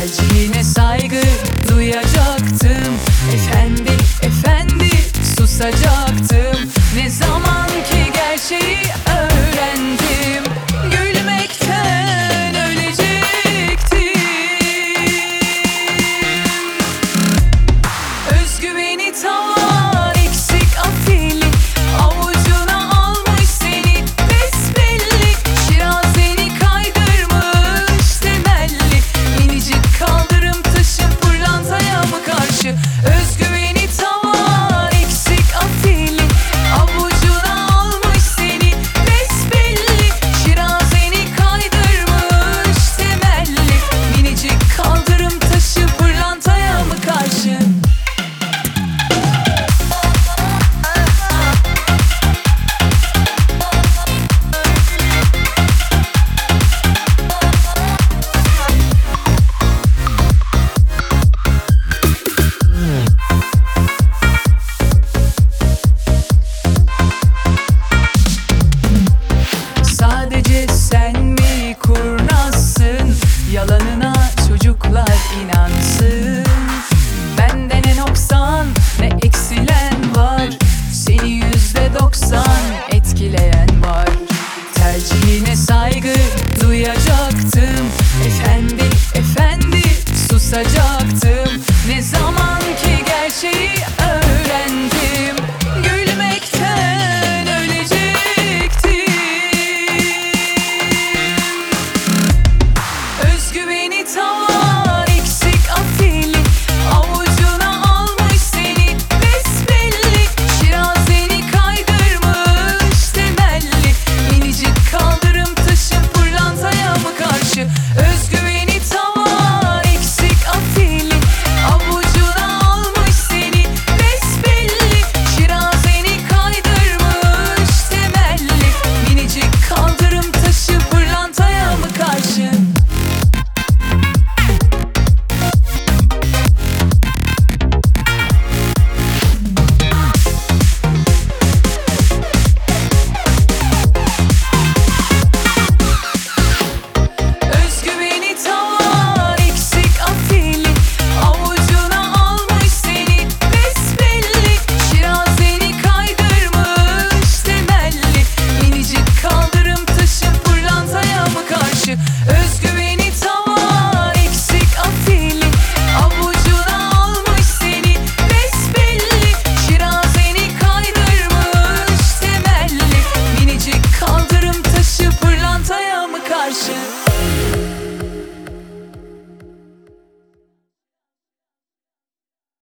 Tercihine saygı duyacaktım. Efendi, efendi susacaktım. Ne zaman ki gerçeği öğrendim, gülmekten ölecektim. Özgüveni tavan, eksik afili, avucuna almış seni besbelli. Şirazeni kaydırmış temelli, minicik kaldırım taşı pırlantaya mı karşı? Özgüveni tavan, eksik afili, avucuna almış seni besbelli. Şirazeni kaydırmış temelli, minicik kaldırım taşı pırlantaya mı karşı? Sadece sen mi kurnazsın? Yalanına çocuklar inansın. Bende ne noksan ne eksilen var, seni %90 etkileyen var. Tercihine saygı duyacaktım. Efendi, efendi susacaktım.